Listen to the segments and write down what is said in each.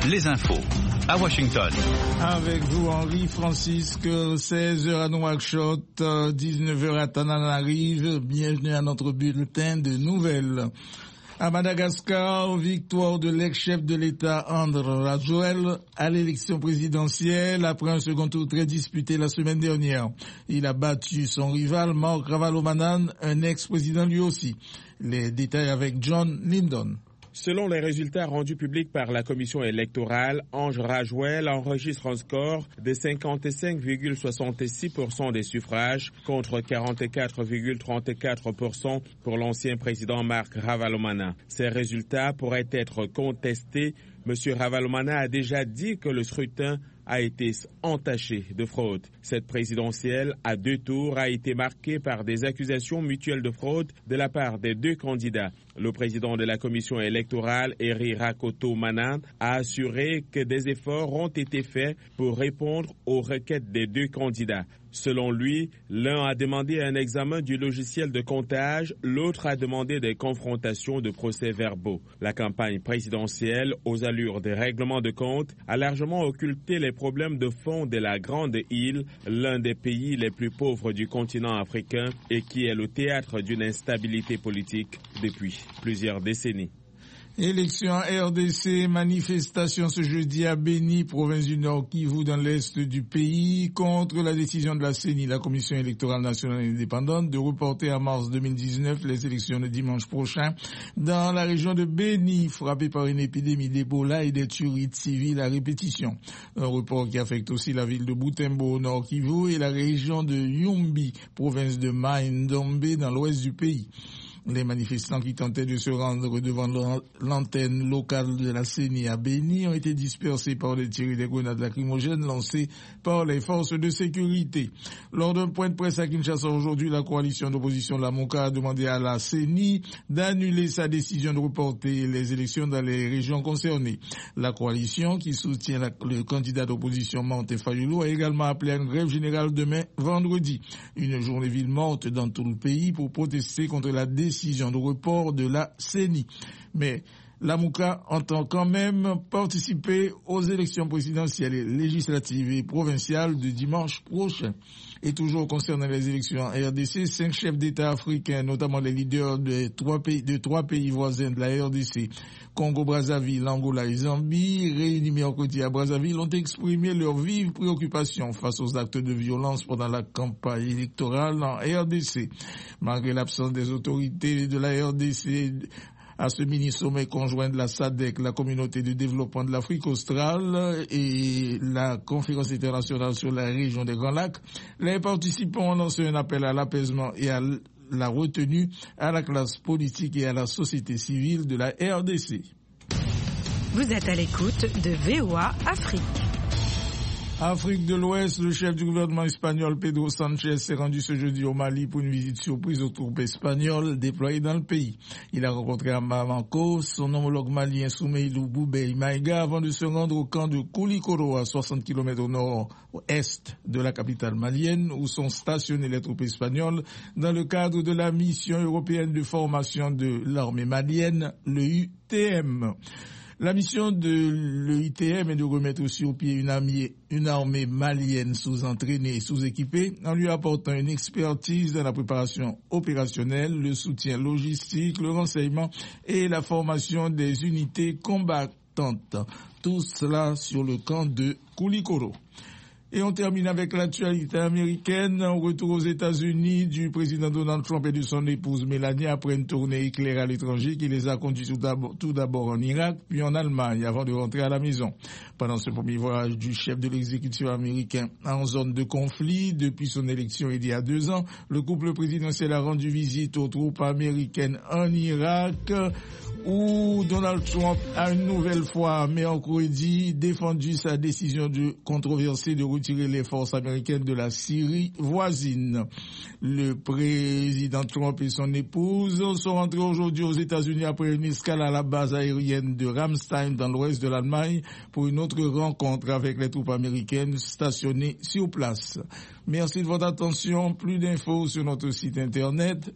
les infos à Washington. Avec vous, Henri Francisque, 16h à Nouakchott, 19h à Tananarive. Bienvenue à notre bulletin de nouvelles. À Madagascar, victoire de l'ex-chef de l'État Andry Rajoelina à l'élection présidentielle après un second tour très disputé la semaine dernière. Il a battu son rival Marc Ravalomanana, un ex-président lui aussi. Les détails avec John Lyndon. Selon les résultats rendus publics par la commission électorale, Andry Rajoelina enregistre un score de 55,66% des suffrages contre 44,34% pour l'ancien président Marc Ravalomanana. Ces résultats pourraient être contestés. M. Ravalomanana a déjà dit que le scrutin a été entaché de fraude. Cette présidentielle à 2 tours a été marquée par des accusations mutuelles de fraude de la part des 2 candidats. Le président de la commission électorale, Eri Rakotomana, a assuré que des efforts ont été faits pour répondre aux requêtes des 2 candidats. Selon lui, l'un a demandé un examen du logiciel de comptage, l'autre a demandé des confrontations de procès-verbaux. La campagne présidentielle, aux allures des règlements de compte, a largement occulté les problèmes de fond de la Grande Île, l'un des pays les plus pauvres du continent africain et qui est le théâtre d'une instabilité politique depuis plusieurs décennies. Élection RDC, manifestation ce jeudi à Beni, province du Nord Kivu dans l'est du pays, contre la décision de la CENI, la Commission électorale nationale indépendante, de reporter à mars 2019 les élections de dimanche prochain dans la région de Beni, frappée par une épidémie d'Ebola et des tueries civiles à répétition. Un report qui affecte aussi la ville de Butembo au Nord Kivu et la région de Yumbi, province de Mai-Ndombe dans l'ouest du pays. Les manifestants qui tentaient de se rendre devant l'antenne locale de la CENI à Beni ont été dispersés par des tirs et des grenades lacrymogènes lancés par les forces de sécurité. Lors d'un point de presse à Kinshasa aujourd'hui, la coalition d'opposition Lamuka a demandé à la CENI d'annuler sa décision de reporter les élections dans les régions concernées. La coalition, qui soutient le candidat d'opposition Martin Fayulu, a également appelé à une grève générale demain vendredi. Une journée ville morte dans tout le pays pour protester contre la décision de report de la CENI. Mais Lamuka entend quand même participer aux élections présidentielles, législatives et provinciales de dimanche prochain. Et toujours concernant les élections en RDC, 5 chefs d'État africains, notamment les leaders de 3 pays voisins de la RDC, Congo-Brazzaville, Angola et Zambie, réunis mercredi à Brazzaville, ont exprimé leur vive préoccupation face aux actes de violence pendant la campagne électorale en RDC. Malgré l'absence des autorités de la RDC à ce mini-sommet conjoint de la SADC, la communauté de développement de l'Afrique australe et la conférence internationale sur la région des Grands Lacs, les participants ont lancé un appel à l'apaisement et à la retenue à la classe politique et à la société civile de la RDC. Vous êtes à l'écoute de VOA Afrique. Afrique de l'Ouest, le chef du gouvernement espagnol Pedro Sanchez s'est rendu ce jeudi au Mali pour une visite surprise aux troupes espagnoles déployées dans le pays. Il a rencontré à Bamako son homologue malien Soumeilou Boubei Maïga avant de se rendre au camp de Koulikoro à 60 km au nord-est de la capitale malienne où sont stationnées les troupes espagnoles dans le cadre de la mission européenne de formation de l'armée malienne, le UTM. La mission de l'UTM est de remettre sur pied une armée malienne sous-entraînée et sous-équipée en lui apportant une expertise dans la préparation opérationnelle, le soutien logistique, le renseignement et la formation des unités combattantes. Tout cela sur le camp de Koulikoro. Et on termine avec l'actualité américaine. On retourne aux États-Unis du président Donald Trump et de son épouse Melania après une tournée éclair à l'étranger qui les a conduits tout d'abord en Irak, puis en Allemagne avant de rentrer à la maison. Pendant ce premier voyage du chef de l'exécutif américain en zone de conflit depuis son élection il y a 2 ans, le couple présidentiel a rendu visite aux troupes américaines en Irak où Donald Trump a une nouvelle fois mercredi défendu sa décision controversée de retirer les forces américaines de la Syrie voisine. Le président Trump et son épouse sont rentrés aujourd'hui aux États-Unis après une escale à la base aérienne de Ramstein dans l'ouest de l'Allemagne pour une autre rencontre avec les troupes américaines stationnées sur place. Merci de votre attention. Plus d'infos sur notre site internet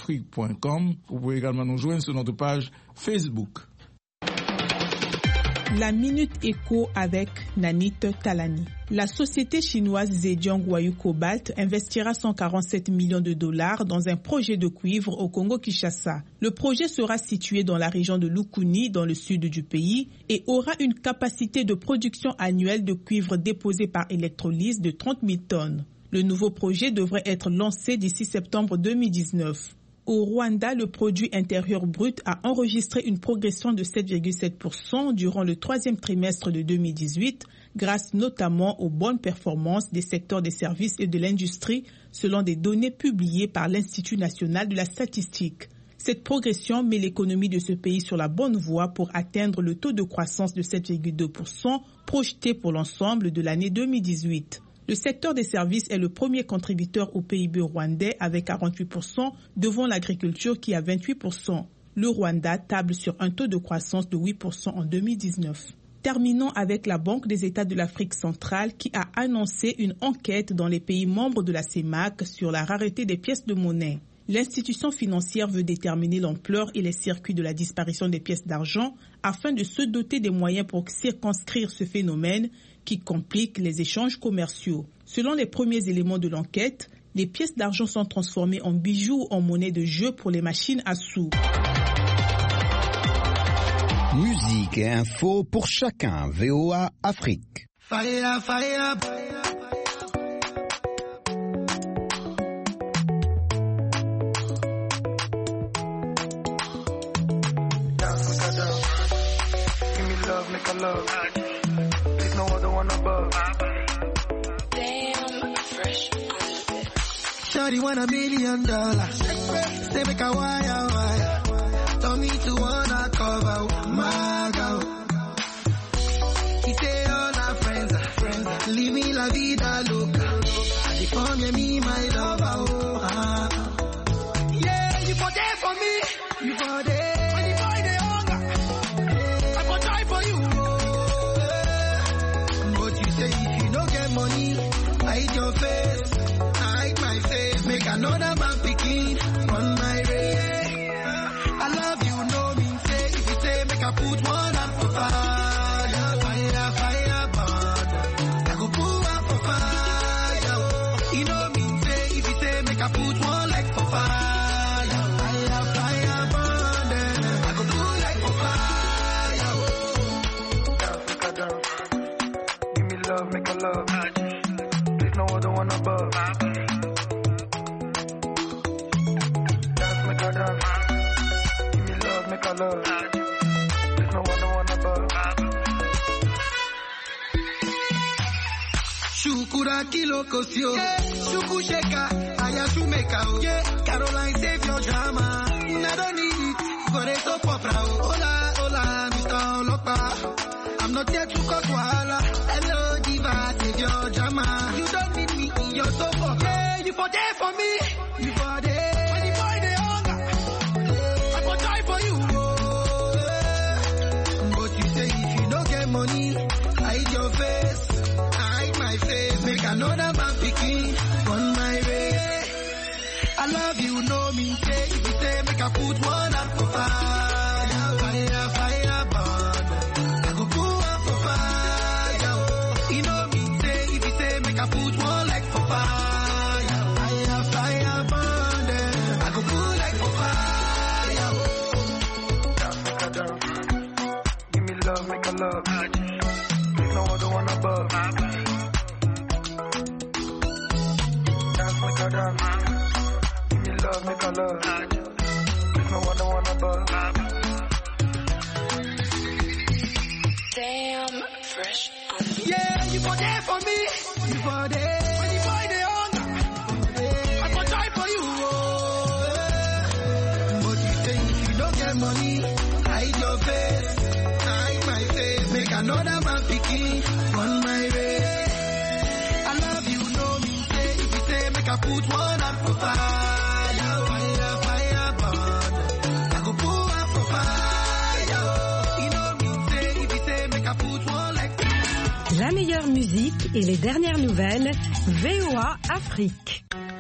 voaafrique.com. Vous pouvez également nous joindre sur notre page Facebook. La Minute Éco avec Nanit Talani. La société chinoise Zhejiang Huayu Cobalt investira 147 millions de dollars dans un projet de cuivre au Congo-Kinshasa. Le projet sera situé dans la région de Lukuni, dans le sud du pays, et aura une capacité de production annuelle de cuivre déposé par électrolyse de 30 000 tonnes. Le nouveau projet devrait être lancé d'ici septembre 2019. Au Rwanda, le produit intérieur brut a enregistré une progression de 7,7% durant le troisième trimestre de 2018, grâce notamment aux bonnes performances des secteurs des services et de l'industrie, selon des données publiées par l'Institut national de la statistique. Cette progression met l'économie de ce pays sur la bonne voie pour atteindre le taux de croissance de 7,2% projeté pour l'ensemble de l'année 2018. Le secteur des services est le premier contributeur au PIB rwandais avec 48%, devant l'agriculture qui a 28%. Le Rwanda table sur un taux de croissance de 8% en 2019. Terminons avec la Banque des États de l'Afrique centrale qui a annoncé une enquête dans les pays membres de la CEMAC sur la rareté des pièces de monnaie. L'institution financière veut déterminer l'ampleur et les circuits de la disparition des pièces d'argent afin de se doter des moyens pour circonscrire ce phénomène qui complique les échanges commerciaux. Selon les premiers éléments de l'enquête, les pièces d'argent sont transformées en bijoux ou en monnaie de jeu pour les machines à sous. Musique et info pour chacun. VOA Afrique. Fire, fire. Give me love, make a love. There's no other one above. Damn, fresh. Shawty want $1 million. Say make a wire. Told me to wanna cover my girl. He say all our friends, leave me la vida loca. And they call me my lover. Oh, yeah, you for there for me, you for there. Money, hide your face, hide my face, make another man picking on my way. I love you, no mean say, if you say, make I put one up for fire, fire, burn. I go put one for fire, you know mean say, if you say, make I put one like for fire, burn. I go put like for fire. Down, give me love, make a love. No other one above. Dance, make her dance. Give me love, make her love. There's no other one above. Shukura kilo kosio, shuku sheka, aya shumeka. Yeah, Caroline save your drama. I don't need it, for it so for proud. Hola, hola, Mr. Lopa. I'm not here to cause wahala. Hello, diva, save your drama. You don't need me in your sofa. Yeah, you for there for me. You for there. When the boy they hunger, I for die for you. Oh, yeah. But you say if you don't get money, hide your face, hide my face, make another man picking on my way. I love you, no mean say. If you say make I put one up for fire, fire, burn. I go put one for fire. You know me say if you say make I put one like for fire, fire, burn. I go put like for fire. Dance, make a dance. Give me love, make a love. There's no other one above. Dance, make a dance. Give me love, make a love. There's no other one above. Damn, fresh. Yeah, you for there for me. You for there. When the boy they hunger, I for die for you. Oh, yeah. But you say if you don't get money, hide your face, hide my face, make another man picking on my way. I love you, no mean say. If you say make I put one up for fire, fire, burn. I go put one for fire. You know me say if you say make I put one like. La meilleure musique et les dernières nouvelles, VOA Afrique.